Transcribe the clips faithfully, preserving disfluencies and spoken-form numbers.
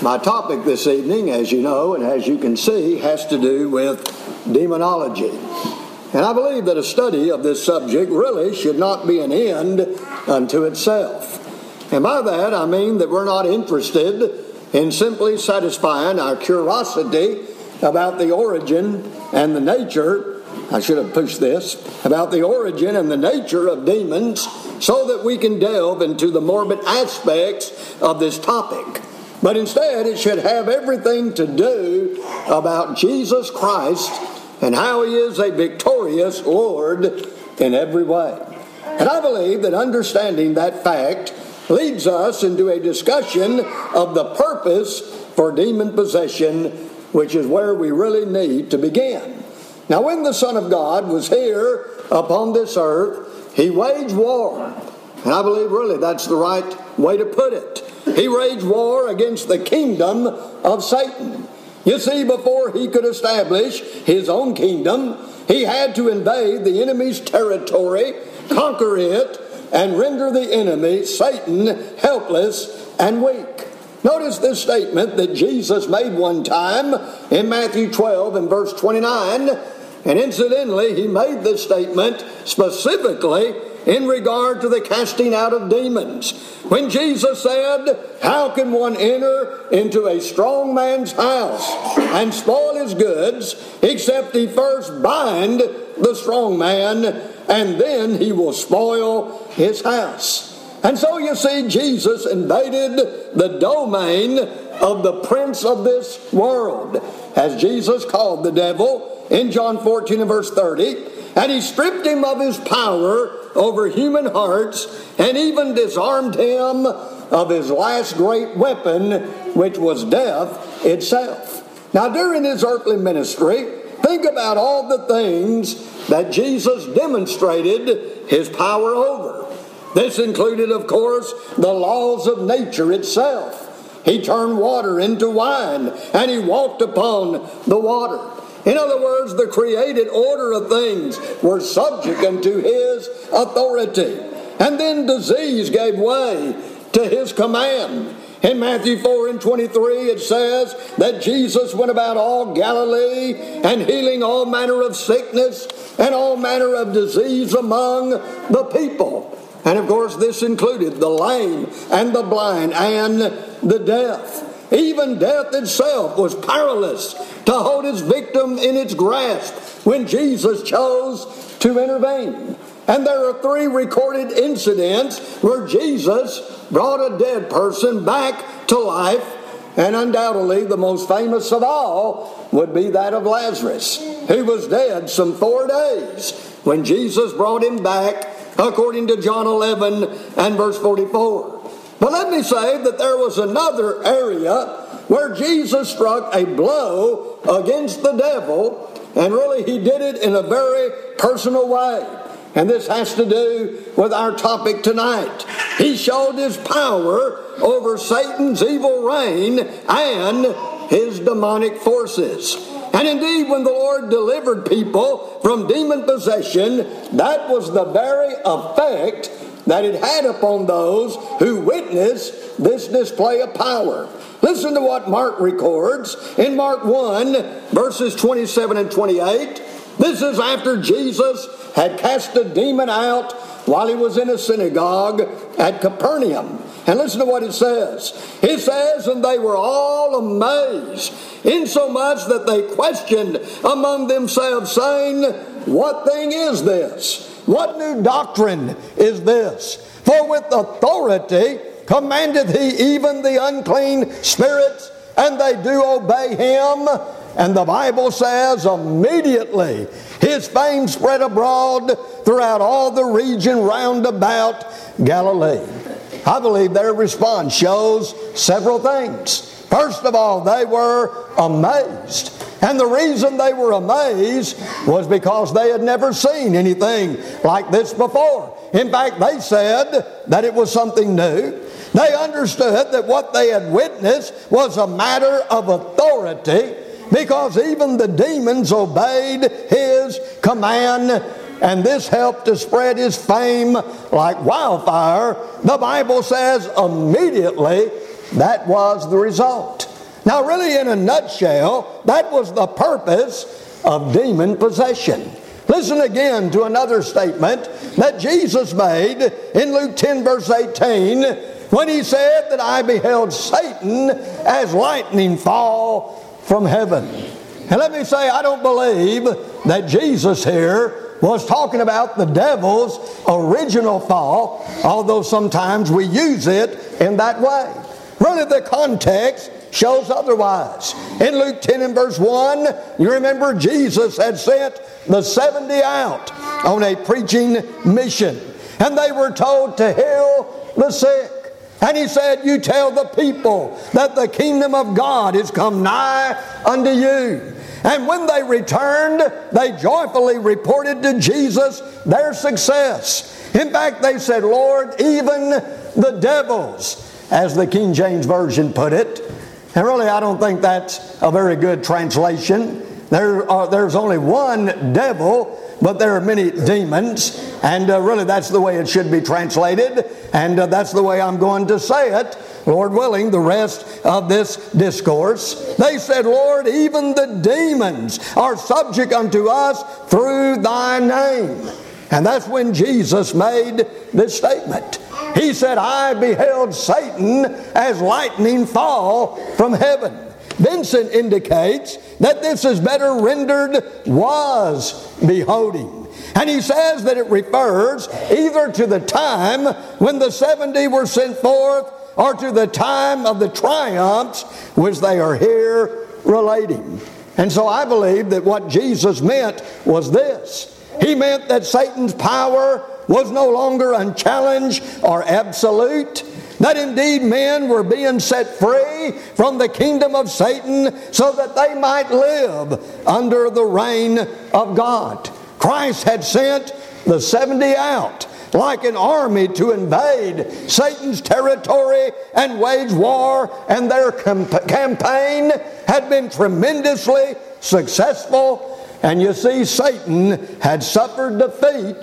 My topic this evening, as you know and as you can see, has to do with demonology. And I believe that a study of this subject really should not be an end unto itself. And by that I mean that we're not interested in simply satisfying our curiosity about the origin and the nature, I should have pushed this, about the origin and the nature of demons so that we can delve into the morbid aspects of this topic. But instead it should have everything to do about Jesus Christ and how He is a victorious Lord in every way. And I believe that understanding that fact leads us into a discussion of the purpose for demon possession, which is where we really need to begin. Now, when the Son of God was here upon this earth, He waged war. And I believe really that's the right way to put it. He waged war against the kingdom of Satan. You see, before He could establish His own kingdom, He had to invade the enemy's territory, conquer it, and render the enemy, Satan, helpless and weak. Notice this statement that Jesus made one time in Matthew twelve and verse twenty-nine. And incidentally, He made this statement specifically in regard to the casting out of demons. When Jesus said, "How can one enter into a strong man's house and spoil his goods, except he first bind the strong man, and then he will spoil his house?" And so you see, Jesus invaded the domain of the prince of this world, as Jesus called the devil in John fourteen and verse thirty, and He stripped him of his power over human hearts and even disarmed him of his last great weapon, which was death itself. Now, during His earthly ministry, think about all the things that Jesus demonstrated His power over. This included, of course, the laws of nature itself. He turned water into wine, and He walked upon the water. In other words, the created order of things were subject unto His authority. And then disease gave way to His command. In Matthew four and twenty-three it says that Jesus went about all Galilee and healing all manner of sickness and all manner of disease among the people. And of course this included the lame and the blind and the deaf. Even death itself was powerless to hold its victim in its grasp when Jesus chose to intervene. And there are three recorded incidents where Jesus brought a dead person back to life, and undoubtedly the most famous of all would be that of Lazarus, who was dead some four days when Jesus brought him back, according to John eleven and verse forty-four. But let me say that there was another area where Jesus struck a blow against the devil, and really He did it in a very personal way. And this has to do with our topic tonight. He showed His power over Satan's evil reign and his demonic forces. And indeed, when the Lord delivered people from demon possession, that was the very effect that it had upon those who witnessed this display of power. Listen to what Mark records in Mark one, verses twenty-seven and twenty-eight. This is after Jesus had cast a demon out while He was in a synagogue at Capernaum. And listen to what it says. It says, "And they were all amazed, insomuch that they questioned among themselves, saying, What thing is this? What new doctrine is this? For with authority commandeth He even the unclean spirits, and they do obey Him." And the Bible says immediately His fame spread abroad throughout all the region round about Galilee. I believe their response shows several things. First of all, they were amazed. And the reason they were amazed was because they had never seen anything like this before. In fact, they said that it was something new. They understood that what they had witnessed was a matter of authority, because even the demons obeyed His command, and this helped to spread His fame like wildfire. The Bible says immediately that was the result. Now really in a nutshell, that was the purpose of demon possession. Listen again to another statement that Jesus made in Luke ten verse eighteen when he said that I beheld Satan as lightning fall from heaven. And let me say, I don't believe that Jesus here was talking about the devil's original fall, although sometimes we use it in that way. Really the context shows otherwise. In Luke ten and verse one, you remember Jesus had sent the seventy out on a preaching mission. And they were told to heal the sick. And he said, you tell the people that the kingdom of God is come nigh unto you. And when they returned, they joyfully reported to Jesus their success. In fact, they said, Lord, even the devils, as the King James Version put it. And really, I don't think that's a very good translation. There are, there's only one devil, but there are many demons. And uh, really, that's the way it should be translated. And uh, that's the way I'm going to say it, Lord willing, the rest of this discourse. They said, Lord, even the demons are subject unto us through thy name. And that's when Jesus made this statement. He said, I beheld Satan as lightning fall from heaven. Vincent indicates that this is better rendered was beholding. And he says that it refers either to the time when the seventy were sent forth or to the time of the triumphs which they are here relating. And so I believe that what Jesus meant was this. He meant that Satan's power was no longer unchallenged or absolute. That indeed men were being set free from the kingdom of Satan so that they might live under the reign of God. Christ had sent the seventy out like an army to invade Satan's territory and wage war, and their camp- campaign had been tremendously successful. And you see, Satan had suffered defeat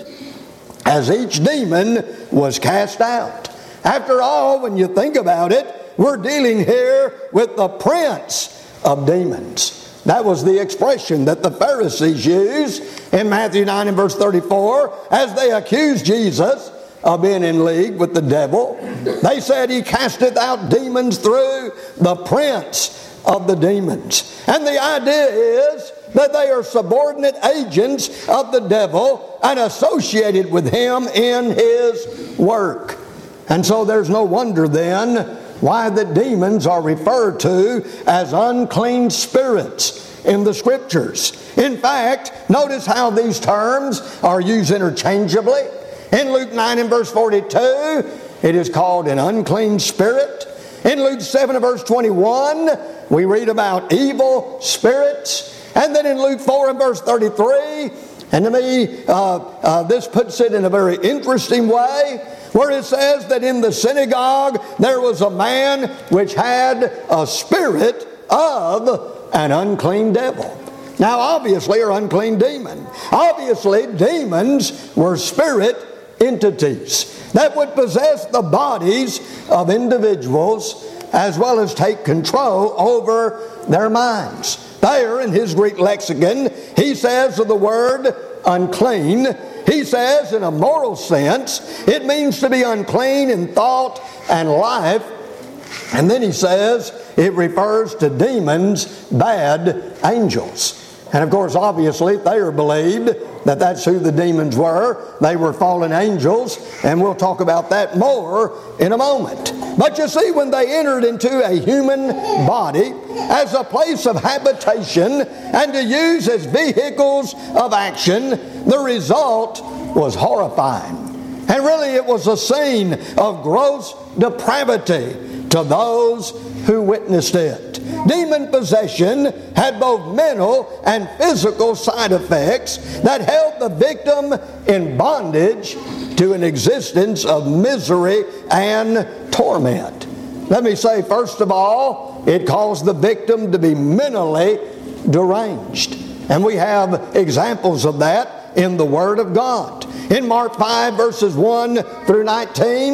as each demon was cast out. After all, when you think about it, we're dealing here with the prince of demons. That was the expression that the Pharisees used in Matthew nine and verse thirty-four as they accused Jesus of being in league with the devil. They said he casteth out demons through the prince of the demons. And the idea is that they are subordinate agents of the devil and associated with him in his work. And so there's no wonder then why the demons are referred to as unclean spirits in the Scriptures. In fact, notice how these terms are used interchangeably. In Luke nine and verse forty-two, it is called an unclean spirit. In Luke seven and verse twenty-one, we read about evil spirits. And then in Luke four and verse thirty-three, and to me, uh, uh, this puts it in a very interesting way, where it says that in the synagogue there was a man which had a spirit of an unclean devil. Now obviously, or unclean demon. Obviously, demons were spirit entities that would possess the bodies of individuals as well as take control over their minds. There in his Greek lexicon, he says of the word unclean, he says in a moral sense, it means to be unclean in thought and life. And then he says it refers to demons, bad angels. And of course, obviously, Thayer believed that that's who the demons were. They were fallen angels, and we'll talk about that more in a moment. But you see, when they entered into a human body as a place of habitation and to use as vehicles of action, the result was horrifying. And really, it was a scene of gross depravity to those who witnessed it. Demon possession had both mental and physical side effects that held the victim in bondage to an existence of misery and torment. Let me say, first of all, it caused the victim to be mentally deranged. And we have examples of that in the Word of God. In Mark five verses one through nineteen,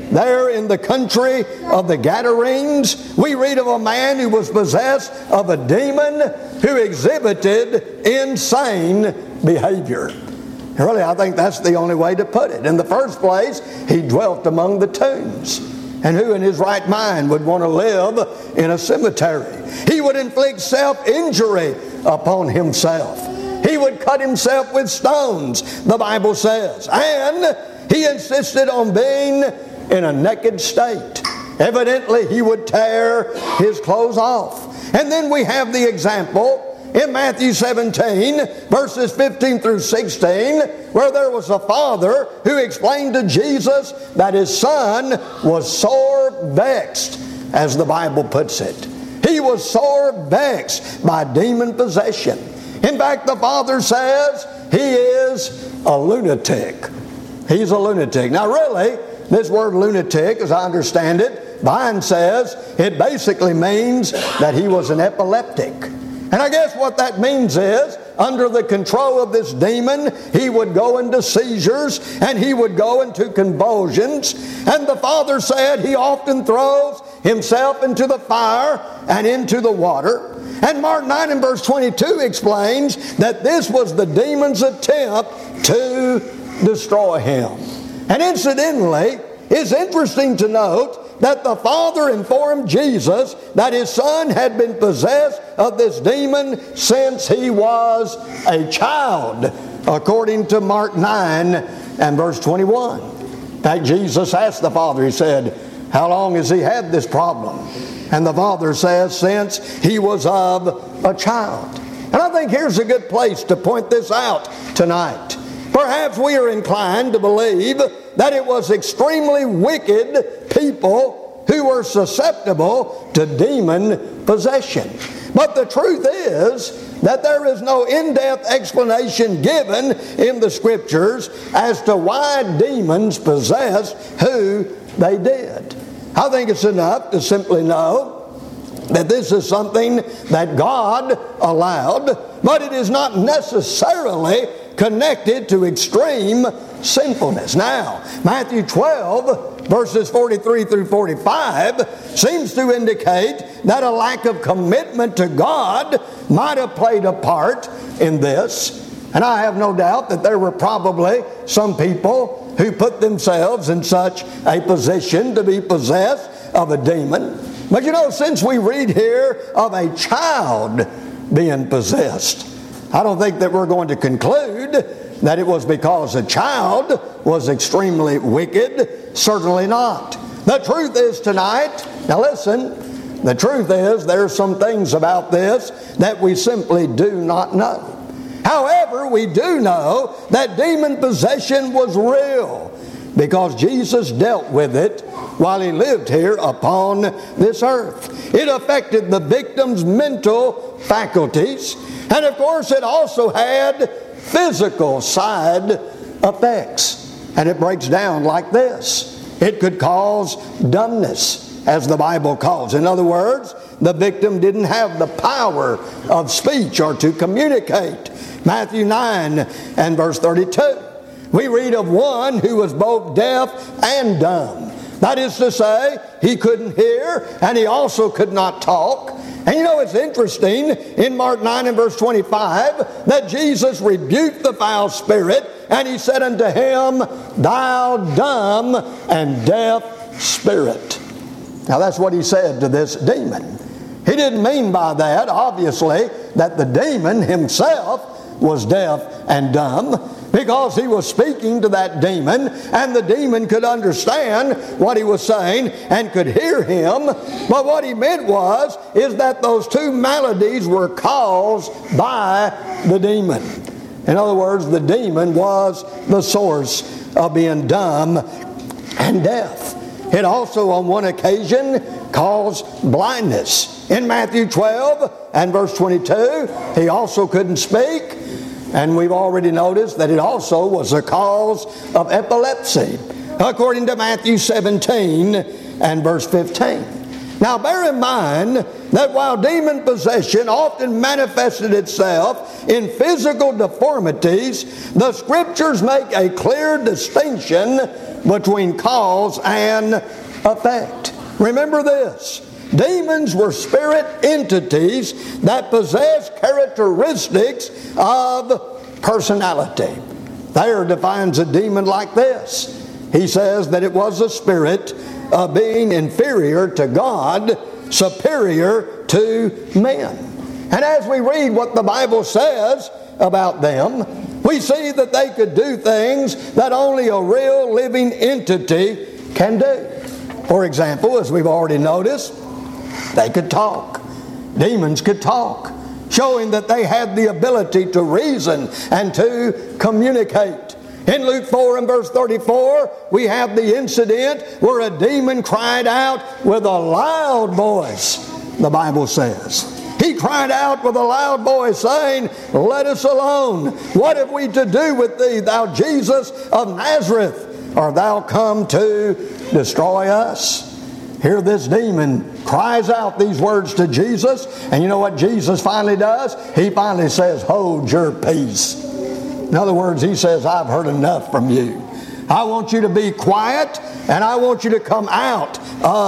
there in the country of the Gadarenes, we read of a man who was possessed of a demon who exhibited insane behavior. Really, I think that's the only way to put it. In the first place, he dwelt among the tombs. And who in his right mind would want to live in a cemetery? He would inflict self-injury upon himself. He would cut himself with stones, the Bible says. And he insisted on being in a naked state. Evidently, he would tear his clothes off. And then we have the example in Matthew seventeen, verses fifteen through sixteen, where there was a father who explained to Jesus that his son was sore vexed, as the Bible puts it. He was sore vexed by demon possession. In fact, the father says he is a lunatic. He's a lunatic. Now really, this word lunatic, as I understand it, Vine says it basically means that he was an epileptic. And I guess what that means is, under the control of this demon, he would go into seizures and he would go into convulsions. And the father said he often throws himself into the fire and into the water. And Mark nine and verse twenty-two explains that this was the demon's attempt to destroy him. And incidentally, it's interesting to note that the father informed Jesus that his son had been possessed of this demon since he was a child, according to Mark nine and verse twenty-one. In fact, Jesus asked the father, he said, how long has he had this problem? And the father says, since he was of a child. And I think here's a good place to point this out tonight. Perhaps we are inclined to believe that it was extremely wicked people who were susceptible to demon possession. But the truth is that there is no in-depth explanation given in the Scriptures as to why demons possessed who they did. I think it's enough to simply know that this is something that God allowed, but it is not necessarily connected to extreme sinfulness. Now, Matthew twelve, verses forty-three through forty-five, seems to indicate that a lack of commitment to God might have played a part in this. And I have no doubt that there were probably some people who put themselves in such a position to be possessed of a demon. But you know, since we read here of a child being possessed, I don't think that we're going to conclude that it was because a child was extremely wicked. Certainly not. The truth is tonight, now listen, the truth is there are some things about this that we simply do not know. However, we do know that demon possession was real because Jesus dealt with it while he lived here upon this earth. It affected the victim's mental faculties, and of course it also had physical side effects. And it breaks down like this. It could cause dumbness, as the Bible calls. In other words, the victim didn't have the power of speech or to communicate. Matthew nine and verse thirty-two. We read of one who was both deaf and dumb. That is to say, he couldn't hear and he also could not talk. And you know, it's interesting in Mark nine and verse twenty-five that Jesus rebuked the foul spirit and he said unto him, thou dumb and deaf spirit. Now that's what he said to this demon. He didn't mean by that, obviously, that the demon himself was deaf and dumb, because he was speaking to that demon and the demon could understand what he was saying and could hear him. But what he meant was is that those two maladies were caused by the demon. In other words, the demon was the source of being dumb and deaf. It also on one occasion caused blindness. In Matthew twelve and verse twenty-two, he also couldn't speak. And we've already noticed that it also was a cause of epilepsy, according to Matthew seventeen and verse fifteen. Now bear in mind that while demon possession often manifested itself in physical deformities, the Scriptures make a clear distinction between cause and effect. Remember this. Demons were spirit entities that possess characteristics of personality. Thayer defines a demon like this. He says that it was a spirit of being inferior to God, superior to men. And as we read what the Bible says about them, we see that they could do things that only a real living entity can do. For example, as we've already noticed, they could talk. Demons could talk, showing that they had the ability to reason and to communicate. In Luke four and verse thirty-four, we have the incident where a demon cried out with a loud voice, the Bible says. He cried out with a loud voice, saying, "Let us alone. What have we to do with thee, thou Jesus of Nazareth? Art thou come to destroy us?" Here this demon cries out these words to Jesus, and you know what Jesus finally does? He finally says, "Hold your peace." In other words, he says, "I've heard enough from you. I want you to be quiet, and I want you to come out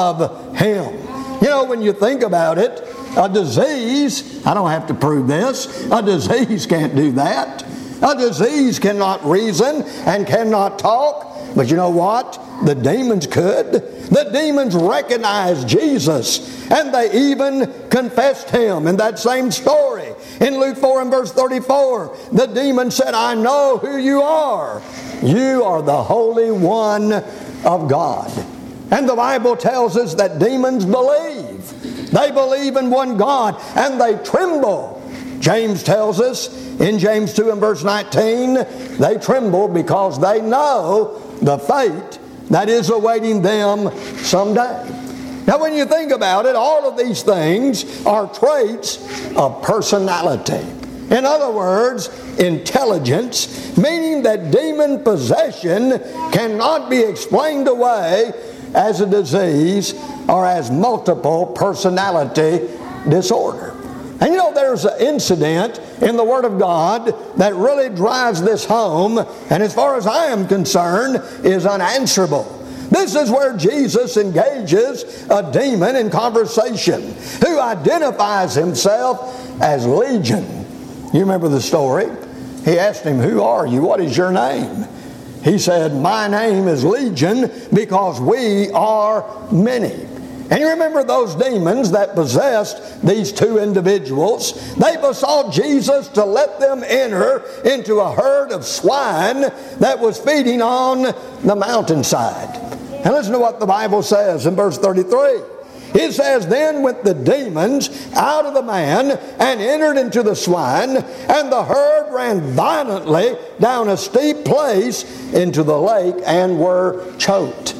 of him." You know, when you think about it, a disease, I don't have to prove this, a disease can't do that. A disease cannot reason and cannot talk. But you know what? The demons could. The demons recognized Jesus, and they even confessed him. In that same story, in Luke four and verse thirty-four, the demon said, "I know who you are. You are the Holy One of God." And the Bible tells us that demons believe. They believe in one God, and they tremble. James tells us in James two and verse nineteen, they tremble because they know the fate that is awaiting them someday. Now when you think about it, all of these things are traits of personality. In other words, intelligence, meaning that demon possession cannot be explained away as a disease or as multiple personality disorder. And you know, there's an incident in the Word of God that really drives this home, and as far as I am concerned, is unanswerable. This is where Jesus engages a demon in conversation who identifies himself as Legion. You remember the story? He asked him, "Who are you? What is your name?" He said, "My name is Legion because we are many." And you remember those demons that possessed these two individuals? They besought Jesus to let them enter into a herd of swine that was feeding on the mountainside. And listen to what the Bible says in verse thirty-three. It says, "Then went the demons out of the man and entered into the swine, and the herd ran violently down a steep place into the lake and were choked."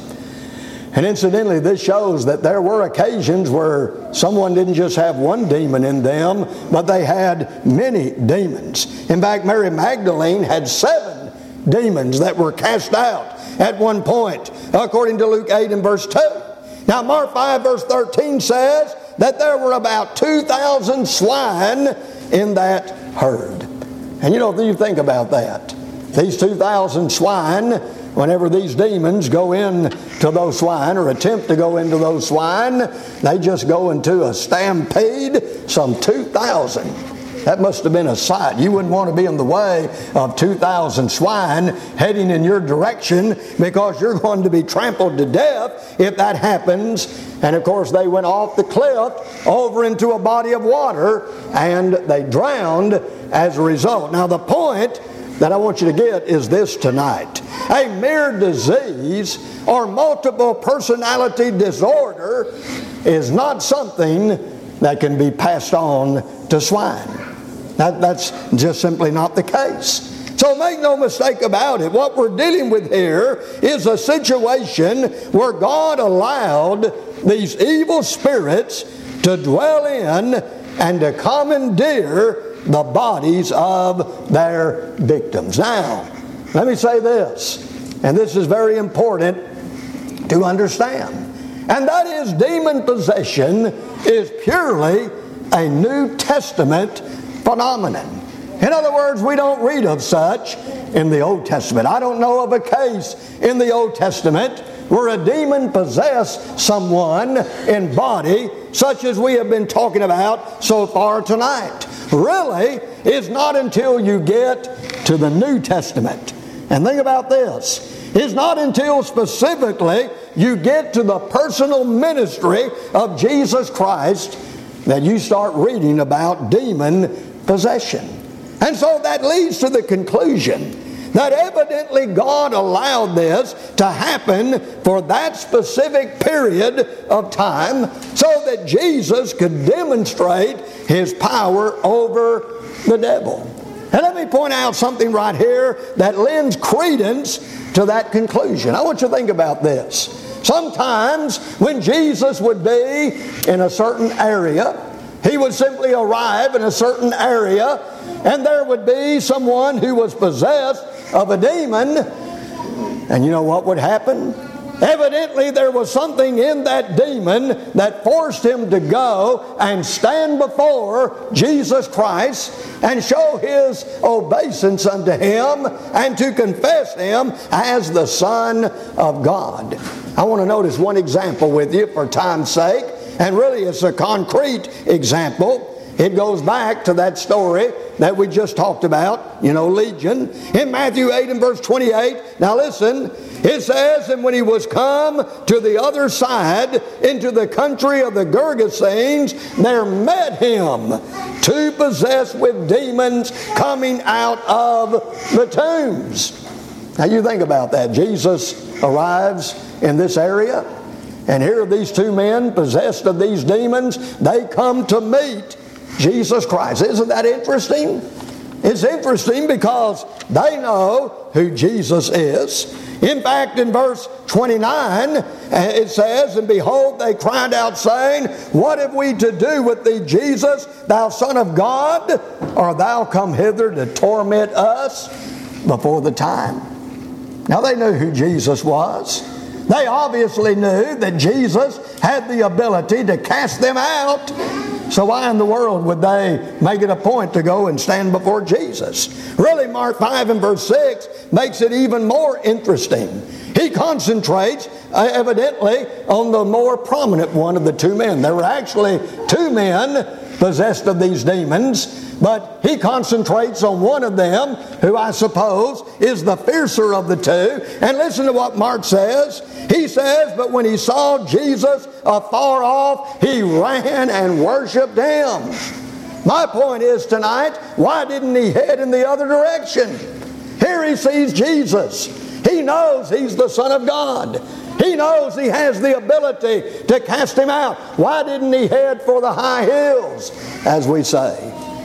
And incidentally, this shows that there were occasions where someone didn't just have one demon in them, but they had many demons. In fact, Mary Magdalene had seven demons that were cast out at one point, according to Luke eight and verse two. Now, Mark five verse thirteen says that there were about two thousand swine in that herd. And you know, you think about that. These two thousand swine, whenever these demons go in to those swine or attempt to go into those swine, they just go into a stampede, some two thousand. That must have been a sight. You wouldn't want to be in the way of two thousand swine heading in your direction, because you're going to be trampled to death if that happens. And of course, they went off the cliff over into a body of water, and they drowned as a result. Now, the point that I want you to get is this tonight. A mere disease or multiple personality disorder is not something that can be passed on to swine. That, that's just simply not the case. So make no mistake about it. What we're dealing with here is a situation where God allowed these evil spirits to dwell in and to commandeer the bodies of their victims. Now, let me say this, and this is very important to understand, and that is demon possession is purely a New Testament phenomenon. In other words, we don't read of such in the Old Testament. I don't know of a case in the Old Testament where a demon possessed someone in body such as we have been talking about so far tonight. Really, it's not until you get to the New Testament. And think about this. It's not until specifically you get to the personal ministry of Jesus Christ that you start reading about demon possession. And so that leads to the conclusion that evidently God allowed this to happen for that specific period of time so that Jesus could demonstrate His power over the devil. And let me point out something right here that lends credence to that conclusion. I want you to think about this. Sometimes when Jesus would be in a certain area, He would simply arrive in a certain area and there would be someone who was possessed of a demon. And you know what would happen? Evidently there was something in that demon that forced him to go and stand before Jesus Christ and show his obeisance unto Him and to confess Him as the Son of God. I want to notice one example with you for time's sake, and really it's a concrete example. It goes back to that story that we just talked about, you know, Legion. In Matthew eight and verse twenty-eight, now listen, it says, and when he was come to the other side, into the country of the Gergesenes, there met him two possessed with demons coming out of the tombs. Now you think about that. Jesus arrives in this area, and here are these two men possessed of these demons. They come to meet Jesus Christ. Isn't that interesting? It's interesting because they know who Jesus is. In fact, in verse twenty-nine, it says, and behold, they cried out, saying, what have we to do with thee, Jesus, thou Son of God? Art thou come hither to torment us before the time? Now they knew who Jesus was. They obviously knew that Jesus had the ability to cast them out. So why in the world would they make it a point to go and stand before Jesus? Really, Mark five and verse six makes it even more interesting. He concentrates uh, evidently on the more prominent one of the two men. There were actually two men possessed of these demons, but he concentrates on one of them, who I suppose is the fiercer of the two. And listen to what Mark says. He says, but when he saw Jesus afar off, he ran and worshiped Him. My point is tonight, why didn't he head in the other direction? Here he sees Jesus. He knows He's the Son of God. He knows He has the ability to cast him out. Why didn't he head for the high hills, as we say?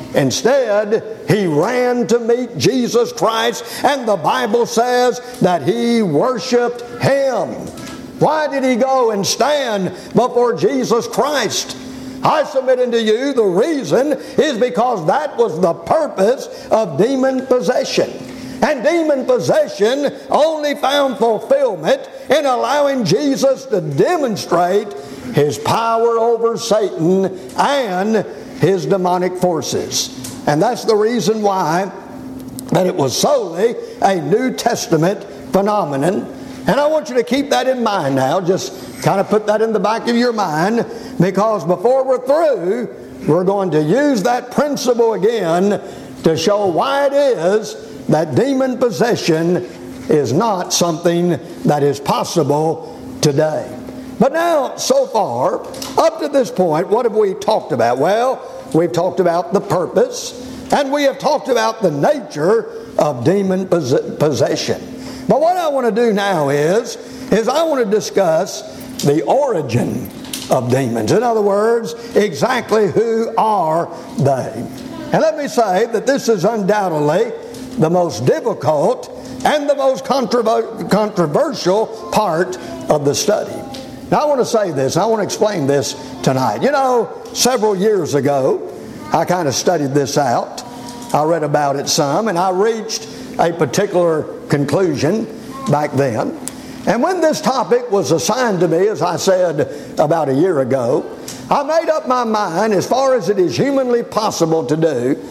Instead, he ran to meet Jesus Christ, and the Bible says that he worshiped Him. Why did he go and stand before Jesus Christ? I submit unto you the reason is because that was the purpose of demon possession. And demon possession only found fulfillment in allowing Jesus to demonstrate His power over Satan and his demonic forces. And that's the reason why that it was solely a New Testament phenomenon. And I want you to keep that in mind now. Just kind of put that in the back of your mind, because before we're through, we're going to use that principle again to show why it is that demon possession is not something that is possible today. But now, so far, up to this point, what have we talked about? Well, we've talked about the purpose, and we have talked about the nature of demon possession. But what I want to do now is, is I want to discuss the origin of demons. In other words, exactly who are they? And let me say that this is undoubtedly the most difficult and the most controver- controversial part of the study. Now I want to say this, I want to explain this tonight. You know, several years ago, I kind of studied this out. I read about it some, and I reached a particular conclusion back then. And when this topic was assigned to me, as I said about a year ago, I made up my mind, as far as it is humanly possible to do,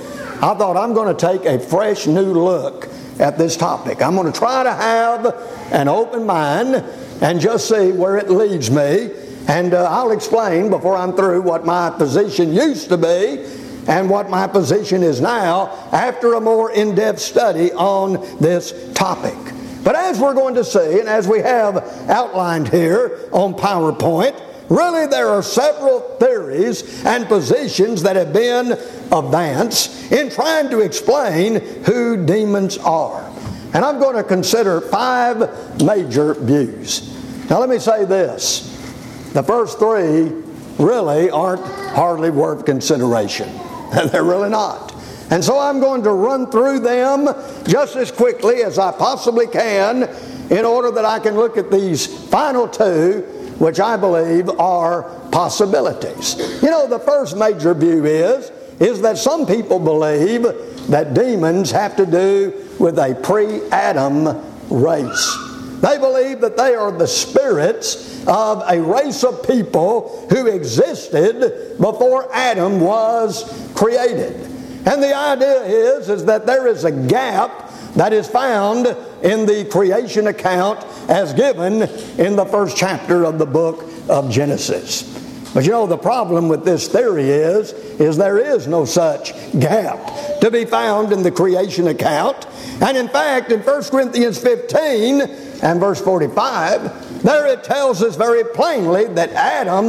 I thought I'm going to take a fresh new look at this topic. I'm going to try to have an open mind and just see where it leads me. And uh, I'll explain before I'm through what my position used to be and what my position is now after a more in-depth study on this topic. But as we're going to see, and as we have outlined here on PowerPoint, really there are several theories and positions that have been advanced in trying to explain who demons are. And I'm going to consider five major views. Now let me say this. The first three really aren't hardly worth consideration. They're really not. And so I'm going to run through them just as quickly as I possibly can in order that I can look at these final two, which I believe are possibilities. You know, the first major view is, is that some people believe that demons have to do with a pre-Adam race. They believe that they are the spirits of a race of people who existed before Adam was created. And the idea is, is that there is a gap that is found in the creation account as given in the first chapter of the book of Genesis. But you know, the problem with this theory is, is there is no such gap to be found in the creation account. And in fact, in First Corinthians fifteen and verse forty-five, there it tells us very plainly that Adam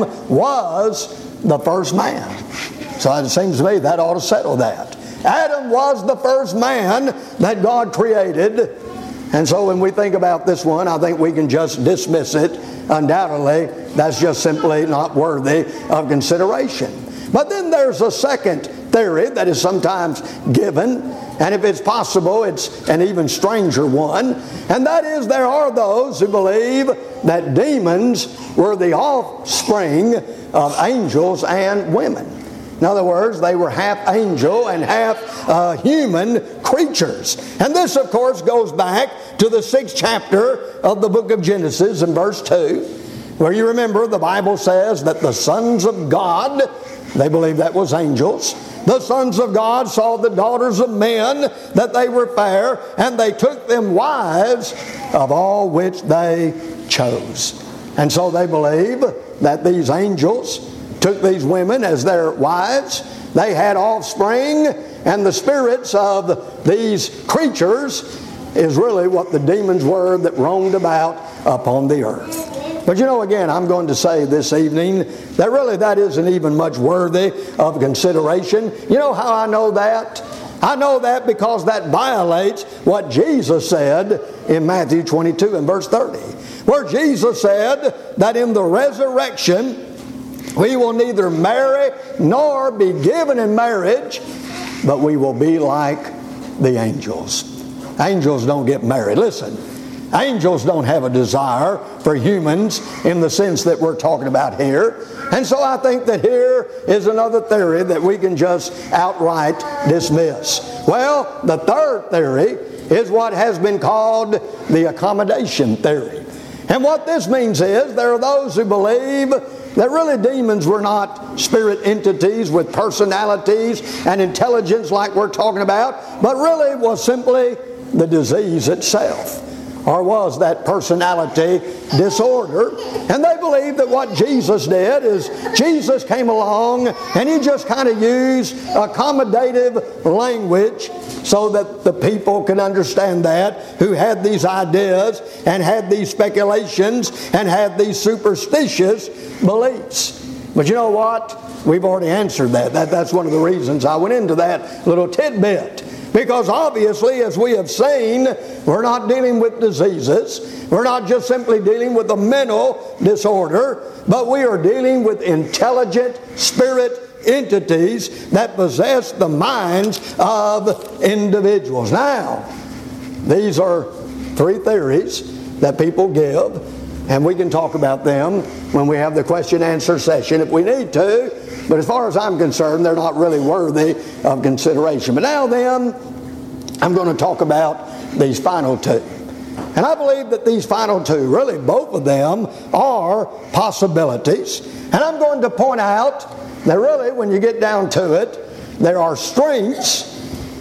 was the first man. So it seems to me that ought to settle that. Adam was the first man that God created. And so when we think about this one, I think we can just dismiss it. Undoubtedly, that's just simply not worthy of consideration. But then there's a second theory that is sometimes given, and if it's possible, it's an even stranger one, and that is there are those who believe that demons were the offspring of angels and women. In other words, they were half angel and half uh, human creatures. And this, of course, goes back to the sixth chapter of the book of Genesis in verse two, where you remember the Bible says that the sons of God, they believe that was angels, the sons of God saw the daughters of men, that they were fair, and they took them wives of all which they chose. And so they believe that these angels took these women as their wives. They had offspring, and the spirits of these creatures is really what the demons were that roamed about upon the earth. But you know, again, I'm going to say this evening that really that isn't even much worthy of consideration. You know how I know that? I know that because that violates what Jesus said in Matthew twenty-two and verse thirty, where Jesus said that in the resurrection we will neither marry nor be given in marriage, but we will be like the angels. Angels don't get married. Listen, angels don't have a desire for humans in the sense that we're talking about here. And so I think that here is another theory that we can just outright dismiss. Well, the third theory is what has been called the accommodation theory. And what this means is there are those who believe that really demons were not spirit entities with personalities and intelligence like we're talking about, but really was simply the disease itself, or was that personality disorder. And they believe that what Jesus did is Jesus came along and he just kind of used accommodative language so that the people could understand that, who had these ideas and had these speculations and had these superstitious beliefs. But you know what? We've already answered that. that. That's one of the reasons I went into that little tidbit. Because obviously, as we have seen, we're not dealing with diseases. We're not just simply dealing with a mental disorder, but we are dealing with intelligent spirit entities that possess the minds of individuals. Now, these are three theories that people give, and we can talk about them when we have the question-answer session if we need to. But as far as I'm concerned, they're not really worthy of consideration. But now then, I'm going to talk about these final two. And I believe that these final two, really both of them, are possibilities. And I'm going to point out that really, when you get down to it, there are strengths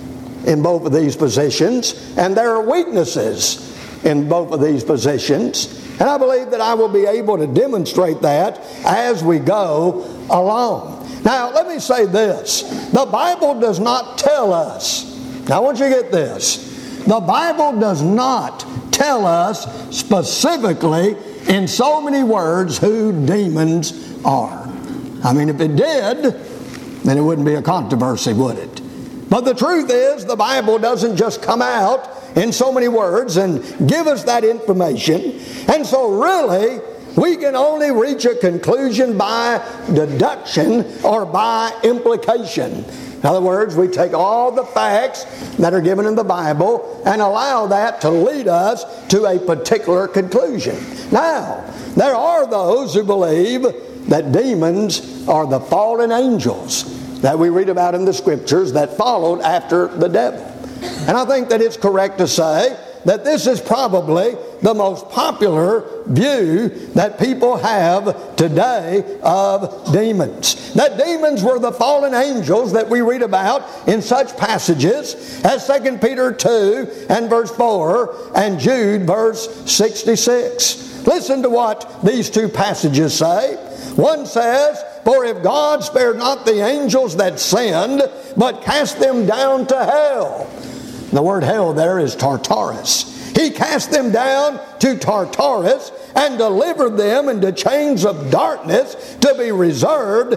in both of these positions, and there are weaknesses in both of these positions. And I believe that I will be able to demonstrate that as we go along. Now, let me say this. The Bible does not tell us, now I want you to get this, the Bible does not tell us specifically in so many words who demons are. I mean, if it did, then it wouldn't be a controversy, would it? But the truth is, the Bible doesn't just come out in so many words and give us that information. And so really, we can only reach a conclusion by deduction or by implication. In other words, we take all the facts that are given in the Bible and allow that to lead us to a particular conclusion. Now, there are those who believe that demons are the fallen angels that we read about in the Scriptures that followed after the devil. And I think that it's correct to say that this is probably the most popular view that people have today of demons. That demons were the fallen angels that we read about in such passages as Second Peter two and verse four and Jude verse sixty-six. Listen to what these two passages say. One says, "For if God spared not the angels that sinned, but cast them down to hell." The word hell there is Tartarus. He cast them down to Tartarus and delivered them into chains of darkness to be reserved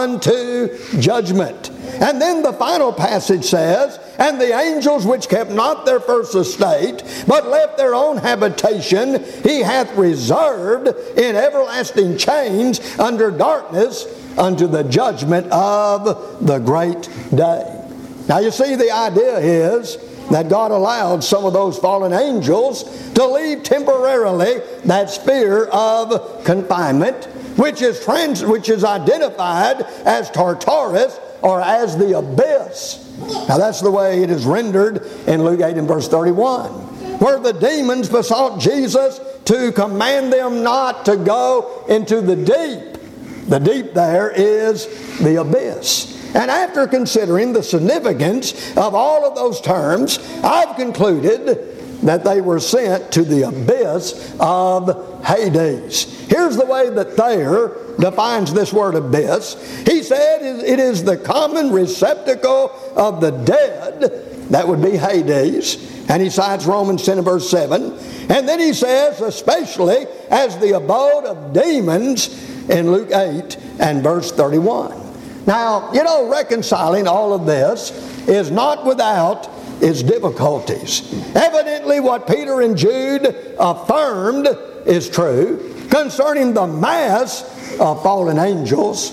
unto judgment. And then the final passage says, "And the angels which kept not their first estate, but left their own habitation, he hath reserved in everlasting chains under darkness unto the judgment of the great day." Now you see, the idea is that God allowed some of those fallen angels to leave temporarily that sphere of confinement, which is trans- which is identified as Tartarus or as the abyss. Now that's the way it is rendered in Luke eight and verse thirty-one, where the demons besought Jesus to command them not to go into the deep. The deep there is the abyss. And after considering the significance of all of those terms, I've concluded that they were sent to the abyss of Hades. Here's the way that Thayer defines this word abyss. He said it is the common receptacle of the dead. That would be Hades. And he cites Romans ten and verse seven. And then he says, especially as the abode of demons in Luke eight and verse thirty-one. Now, you know, reconciling all of this is not without its difficulties. Evidently, what Peter and Jude affirmed is true concerning the mass of fallen angels.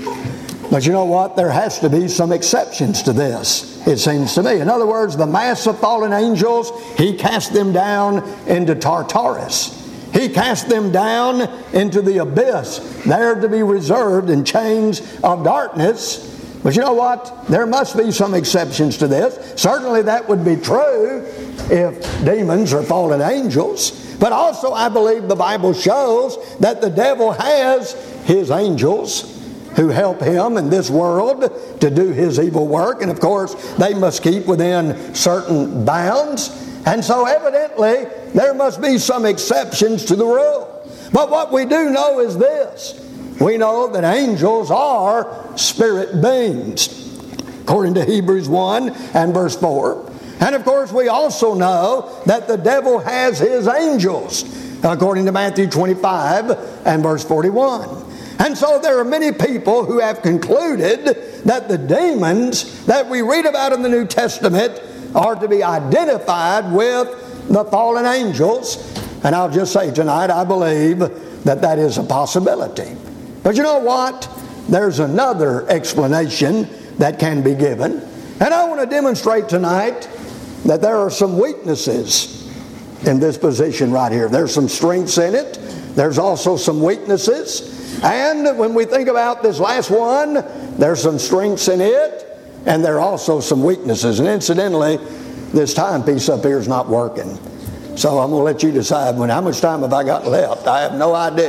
But you know what? There has to be some exceptions to this, it seems to me. In other words, the mass of fallen angels, he cast them down into Tartarus. He cast them down into the abyss, there to be reserved in chains of darkness. But you know what? There must be some exceptions to this. Certainly that would be true if demons are fallen angels. But also I believe the Bible shows that the devil has his angels who help him in this world to do his evil work. And of course, they must keep within certain bounds. And so evidently, there must be some exceptions to the rule. But what we do know is this. We know that angels are spirit beings, according to Hebrews one and verse four. And of course, we also know that the devil has his angels, according to Matthew twenty-five and verse forty-one. And so there are many people who have concluded that the demons that we read about in the New Testament are to be identified with the fallen angels. And I'll just say tonight, I believe that that is a possibility. But you know what? There's another explanation that can be given. And I want to demonstrate tonight that there are some weaknesses in this position right here. There's some strengths in it. There's also some weaknesses. And when we think about this last one, there's some strengths in it. And there are also some weaknesses. And incidentally, this timepiece up here is not working. So I'm going to let you decide when. How much time have I got left? I have no idea.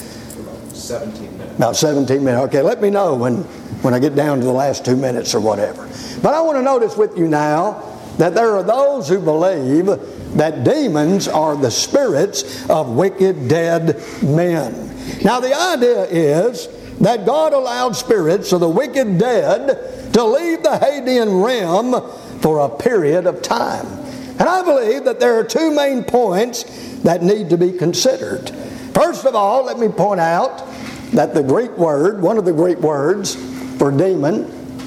seventeen minutes. About seventeen minutes. Okay, let me know when, when I get down to the last two minutes or whatever. But I want to notice with you now that there are those who believe that demons are the spirits of wicked dead men. Now the idea is that God allowed spirits of the wicked dead to leave the Hadean realm for a period of time. And I believe that there are two main points that need to be considered. First of all, let me point out that the Greek word, one of the Greek words for demon,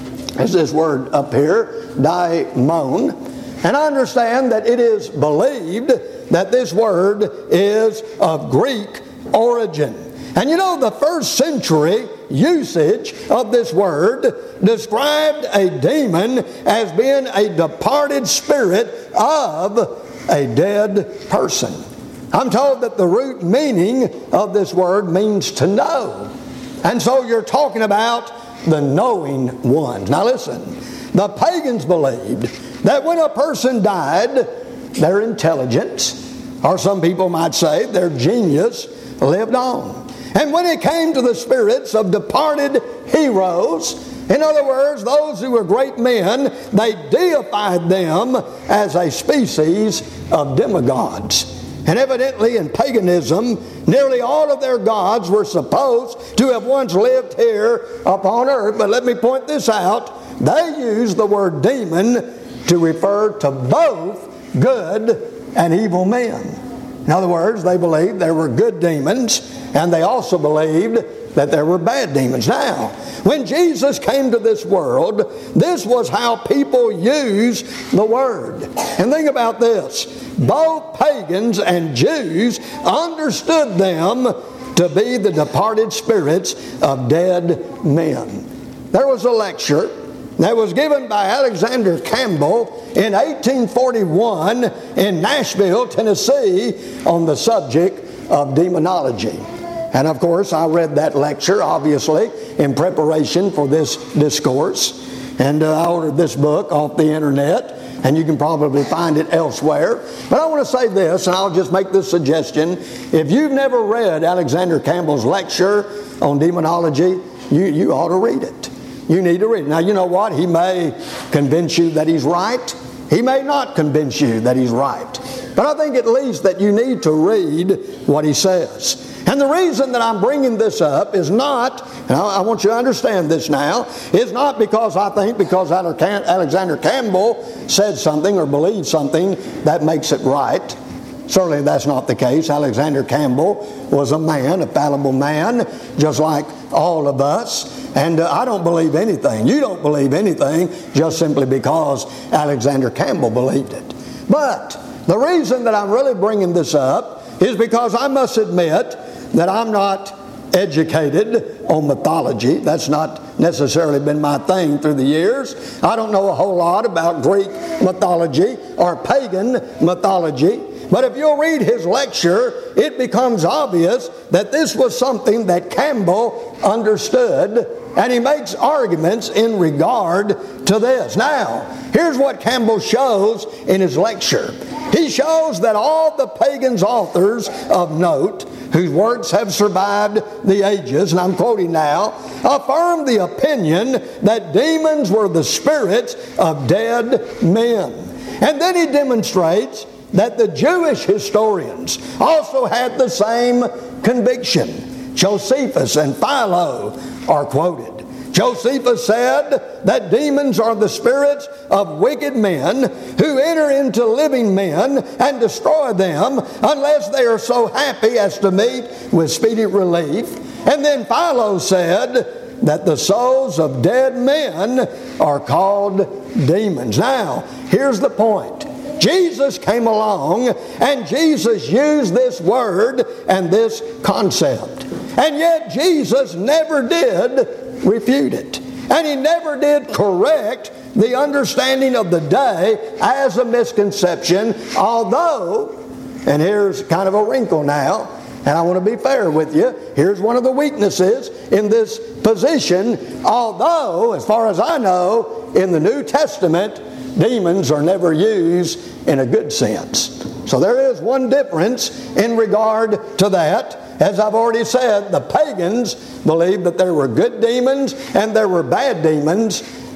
is this word up here, daimon. And I understand that it is believed that this word is of Greek origin. And you know, the first century usage of this word described a demon as being a departed spirit of a dead person. I'm told that the root meaning of this word means to know. And so you're talking about the knowing one. Now listen, the pagans believed that when a person died, their intelligence, or some people might say their genius, lived on. And when it came to the spirits of departed heroes, in other words, those who were great men, they deified them as a species of demigods. And evidently in paganism, nearly all of their gods were supposed to have once lived here upon earth. But let me point this out. They used the word demon to refer to both good and evil men. In other words, they believed there were good demons, and they also believed that there were bad demons. Now, when Jesus came to this world, this was how people used the word. And think about this. Both pagans and Jews understood them to be the departed spirits of dead men. There was a lecture that was given by Alexander Campbell in eighteen forty-one in Nashville, Tennessee, on the subject of demonology. And of course, I read that lecture, obviously, in preparation for this discourse. And uh, I ordered this book off the internet, and you can probably find it elsewhere. But I want to say this, and I'll just make this suggestion. If you've never read Alexander Campbell's lecture on demonology, you, you ought to read it. You need to read it. Now, you know what? He may convince you that he's right. He may not convince you that he's right. But I think at least that you need to read what he says. And the reason that I'm bringing this up is not, and I want you to understand this now, is not because I think because Alexander Campbell said something or believed something that makes it right. Certainly that's not the case. Alexander Campbell was a man, a fallible man, just like all of us. And uh, I don't believe anything. You don't believe anything just simply because Alexander Campbell believed it. But the reason that I'm really bringing this up is because I must admit that I'm not educated on mythology. That's not necessarily been my thing through the years. I don't know a whole lot about Greek mythology or pagan mythology. But if you'll read his lecture, it becomes obvious that this was something that Campbell understood, and he makes arguments in regard to this. Now, here's what Campbell shows in his lecture. He shows that all the pagans authors of note, whose works have survived the ages, and I'm quoting now, affirm the opinion that demons were the spirits of dead men. And then he demonstrates that the Jewish historians also had the same conviction. Josephus and Philo are quoted. Josephus said that demons are the spirits of wicked men who enter into living men and destroy them unless they are so happy as to meet with speedy relief. And then Philo said that the souls of dead men are called demons. Now, here's the point. Jesus came along and Jesus used this word and this concept. And yet Jesus never did refute it. And he never did correct the understanding of the day as a misconception, although, and here's kind of a wrinkle now, and I want to be fair with you, here's one of the weaknesses in this position, although, as far as I know, in the New Testament, demons are never used in a good sense. So there is one difference in regard to that. As I've already said, the pagans believed that there were good demons and there were bad demons.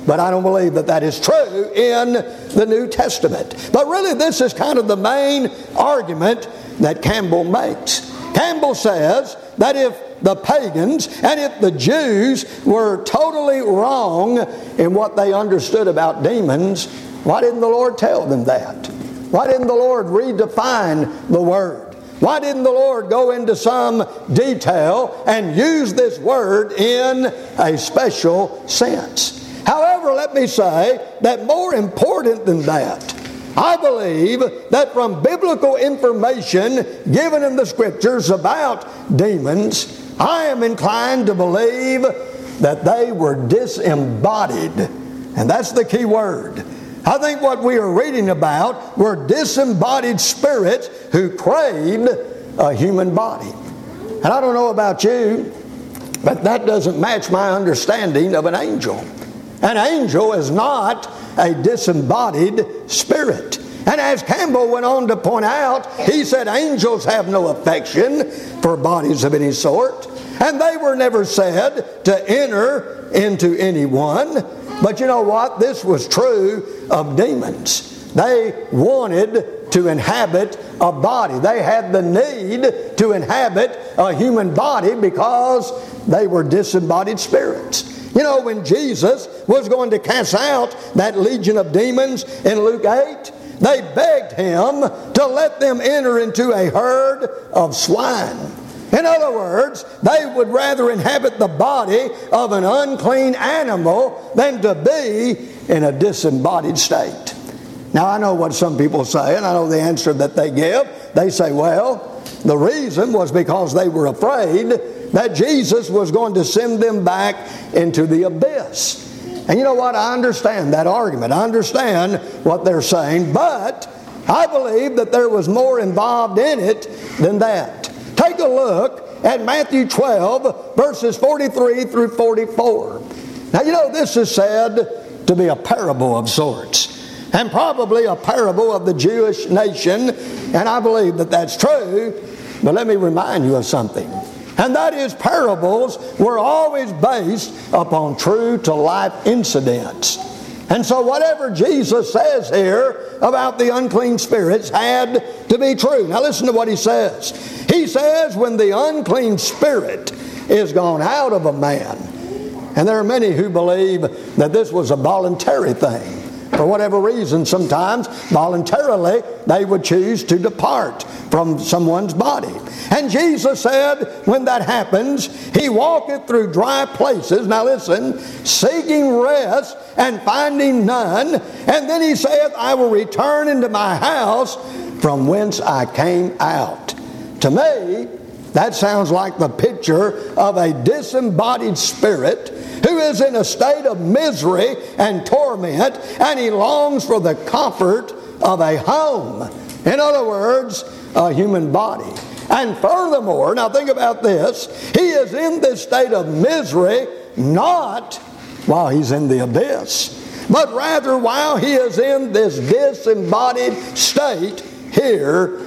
but I don't believe that that is true in the New Testament. But really, this is kind of the main argument that Campbell makes. Campbell says that if the pagans and if the Jews were totally wrong in what they understood about demons, why didn't the Lord tell them that? Why didn't the Lord redefine the word? Why didn't the Lord go into some detail and use this word in a special sense? However, let me say that more important than that, I believe that from biblical information given in the Scriptures about demons, I am inclined to believe that they were disembodied. And that's the key word. I think what we are reading about were disembodied spirits who craved a human body. And I don't know about you, but that doesn't match my understanding of an angel. An angel is not a disembodied spirit. And as Campbell went on to point out, he said angels have no affection for bodies of any sort, and they were never said to enter into anyone. But you know what? This was true of demons. They wanted to inhabit a body. They had the need to inhabit a human body because they were disembodied spirits. You know, when Jesus was going to cast out that legion of demons in Luke eight, they begged him to let them enter into a herd of swine. In other words, they would rather inhabit the body of an unclean animal than to be in a disembodied state. Now, I know what some people say, and I know the answer that they give. They say, well, the reason was because they were afraid that Jesus was going to send them back into the abyss. And you know what? I understand that argument. I understand what they're saying, but I believe that there was more involved in it than that. Take a look at Matthew twelve, verses forty-three through forty-four. Now, you know, this is said to be a parable of sorts, and probably a parable of the Jewish nation, and I believe that that's true, but let me remind you of something. And that is, parables were always based upon true-to-life incidents. And so whatever Jesus says here about the unclean spirits had to be true. Now listen to what he says. He says, when the unclean spirit is gone out of a man, and there are many who believe that this was a voluntary thing. For whatever reason, sometimes voluntarily they would choose to depart from someone's body. And Jesus said, when that happens, he walketh through dry places, now listen, seeking rest and finding none. And then he saith, I will return into my house from whence I came out. To me, that sounds like the picture of a disembodied spirit who is in a state of misery and torment, and he longs for the comfort of a home. In other words, a human body. And furthermore, now think about this, he is in this state of misery not while he's in the abyss, but rather while he is in this disembodied state here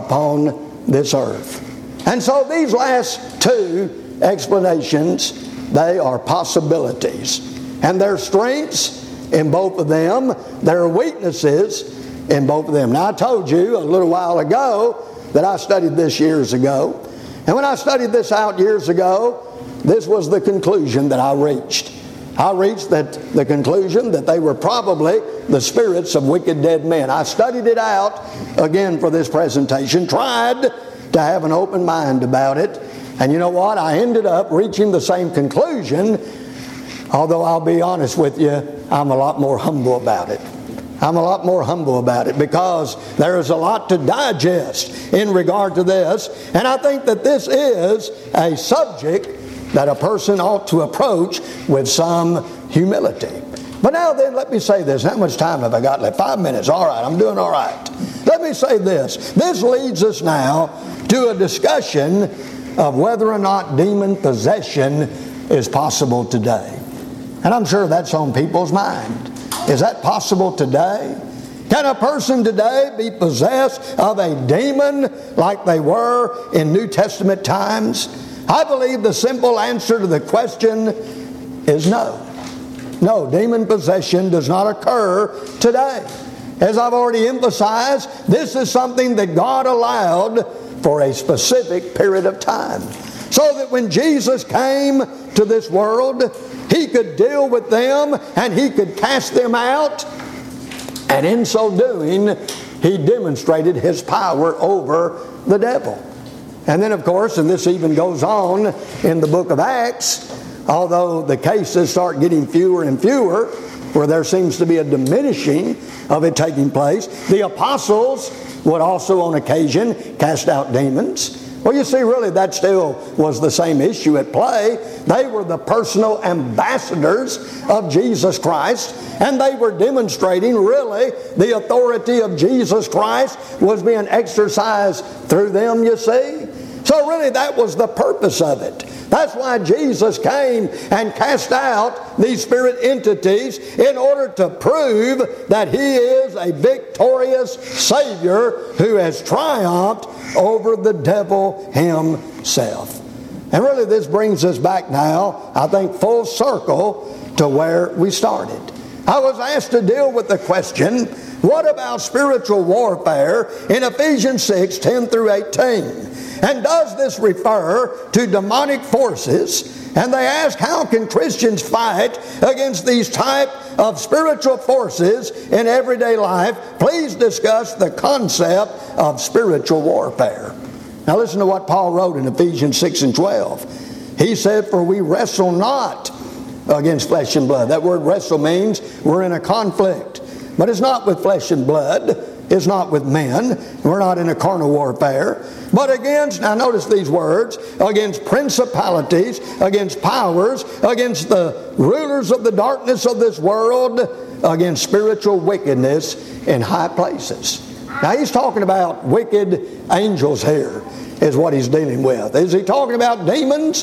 upon this earth. And so these last two explanations, they are possibilities. And there are strengths in both of them. There are weaknesses in both of them. Now, I told you a little while ago that I studied this years ago. And when I studied this out years ago, this was the conclusion that I reached. I reached that the conclusion that they were probably the spirits of wicked dead men. I studied it out again for this presentation, tried to have an open mind about it. And you know what? I ended up reaching the same conclusion, although I'll be honest with you, I'm a lot more humble about it. I'm a lot more humble about it because there is a lot to digest in regard to this. And I think that this is a subject that a person ought to approach with some humility. But now then, let me say this. How much time have I got left? Five minutes. All right, I'm doing all right. Let me say this. This leads us now to a discussion of whether or not demon possession is possible today. And I'm sure that's on people's mind. Is that possible today? Can a person today be possessed of a demon like they were in New Testament times? I believe the simple answer to the question is no. No, demon possession does not occur today. As I've already emphasized, this is something that God allowed for a specific period of time. So that when Jesus came to this world, He could deal with them and He could cast them out. And in so doing, He demonstrated His power over the devil. And then, of course, and this even goes on in the book of Acts, although the cases start getting fewer and fewer, where there seems to be a diminishing of it taking place, the apostles would also on occasion cast out demons. Well, you see, really that still was the same issue at play. They were the personal ambassadors of Jesus Christ, and they were demonstrating really the authority of Jesus Christ was being exercised through them, you see. So really that was the purpose of it. That's why Jesus came and cast out these spirit entities in order to prove that He is a victorious Savior who has triumphed over the devil himself. And really this brings us back now, I think, full circle to where we started. I was asked to deal with the question, what about spiritual warfare in Ephesians six, ten through eighteen? And does this refer to demonic forces? And they ask, how can Christians fight against these type of spiritual forces in everyday life? Please discuss the concept of spiritual warfare. Now listen to what Paul wrote in Ephesians six and twelve. He said, for we wrestle not against flesh and blood. That word wrestle means we're in a conflict. But it's not with flesh and blood. It's not with men. We're not in a carnal warfare. But against, now notice these words, against principalities, against powers, against the rulers of the darkness of this world, against spiritual wickedness in high places. Now he's talking about wicked angels here, is what he's dealing with. Is he talking about demons?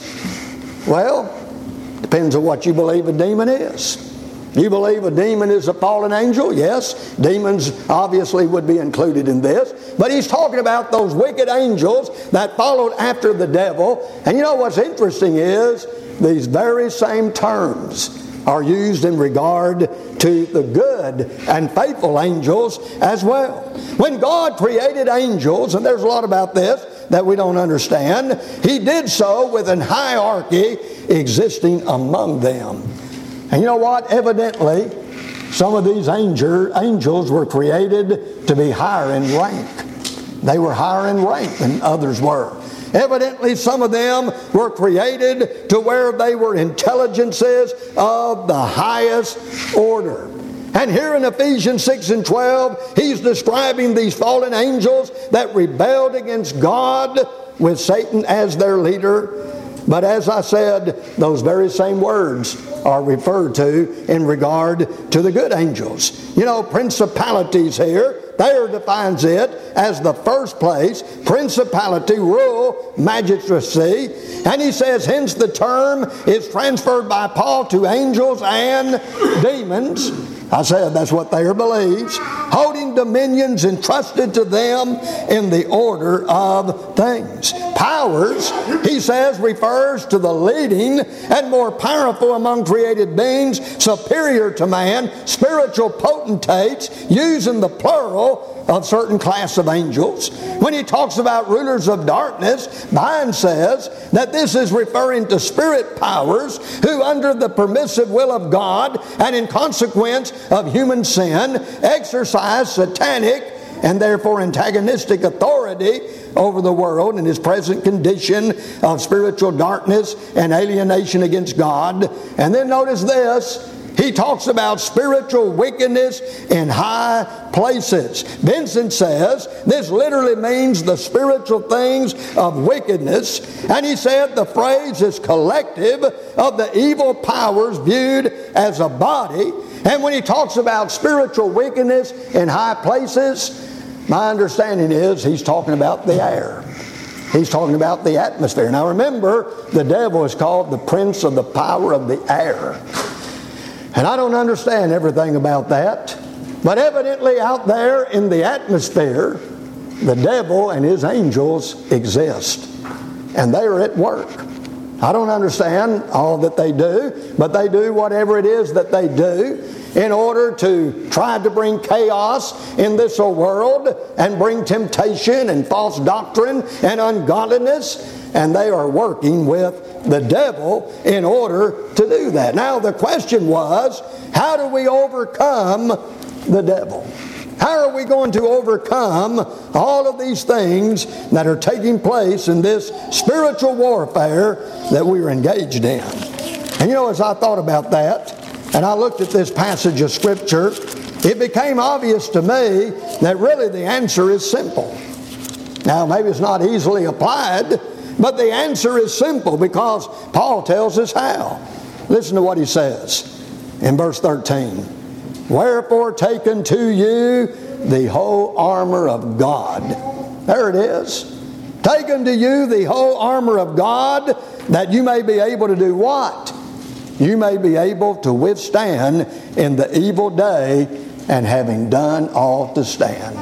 Well, depends on what you believe a demon is. You believe a demon is a fallen angel? Yes. Demons obviously would be included in this. But he's talking about those wicked angels that followed after the devil. And you know what's interesting is these very same terms are used in regard to the good and faithful angels as well. When God created angels, and there's a lot about this that we don't understand, He did so with an hierarchy existing among them. And you know what? Evidently, some of these angel, angels were created to be higher in rank. They were higher in rank than others were. Evidently, some of them were created to where they were intelligences of the highest order. And here in Ephesians six and twelve, he's describing these fallen angels that rebelled against God with Satan as their leader. But as I said, those very same words are referred to in regard to the good angels. You know, principalities here, there defines it as the first place, principality, rule, magistracy. And he says, hence the term is transferred by Paul to angels and demons. I said that's what they are believes. Holding dominions entrusted to them in the order of things. Powers, he says, refers to the leading and more powerful among created beings, superior to man, spiritual potentates, using the plural of certain class of angels. When he talks about rulers of darkness, Vine says that this is referring to spirit powers who, under the permissive will of God and in consequence of human sin, exercise satanic and therefore antagonistic authority over the world in his present condition of spiritual darkness and alienation against God. And then notice this. He talks about spiritual wickedness in high places. Vincent says this literally means the spiritual things of wickedness. And he said the phrase is collective of the evil powers viewed as a body. And when he talks about spiritual wickedness in high places, my understanding is he's talking about the air. He's talking about the atmosphere. Now remember, the devil is called the prince of the power of the air. And I don't understand everything about that. But evidently out there in the atmosphere, the devil and his angels exist. And they are at work. I don't understand all that they do, but they do whatever it is that they do in order to try to bring chaos in this old world and bring temptation and false doctrine and ungodliness. And they are working with the devil in order to do that. Now the question was, how do we overcome the devil? How are we going to overcome all of these things that are taking place in this spiritual warfare that we are engaged in? And you know, as I thought about that, and I looked at this passage of Scripture, it became obvious to me that really the answer is simple. Now, maybe it's not easily applied, but the answer is simple because Paul tells us how. Listen to what he says in verse thirteen. Wherefore take unto you the whole armor of God. There it is. Take unto you the whole armor of God, that you may be able to do what? You may be able to withstand in the evil day, and having done all to stand.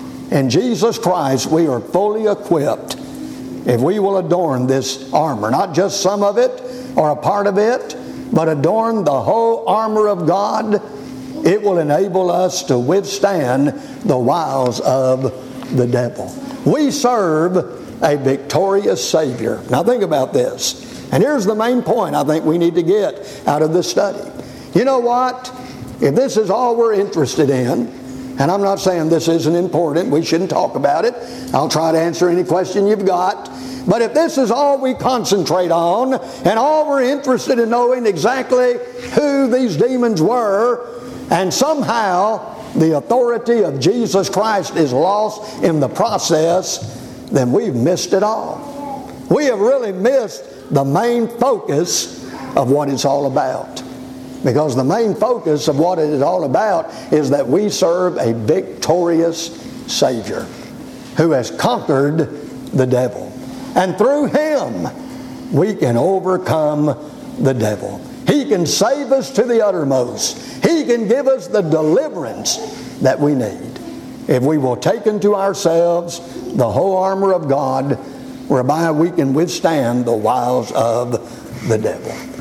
In Jesus Christ we are fully equipped if we will adorn this armor. Not just some of it or a part of it, but adorn the whole armor of God. It will enable us to withstand the wiles of the devil. We serve a victorious Savior. Now think about this. And here's the main point I think we need to get out of this study. You know what? If this is all we're interested in, and I'm not saying this isn't important, we shouldn't talk about it. I'll try to answer any question you've got. But if this is all we concentrate on, and all we're interested in knowing exactly who these demons were, and somehow the authority of Jesus Christ is lost in the process, then we've missed it all. We have really missed the main focus of what it's all about. Because the main focus of what it is all about is that we serve a victorious Savior who has conquered the devil. And through Him, we can overcome the devil. He can save us to the uttermost. He can give us the deliverance that we need if we will take unto ourselves the whole armor of God, whereby we can withstand the wiles of the devil.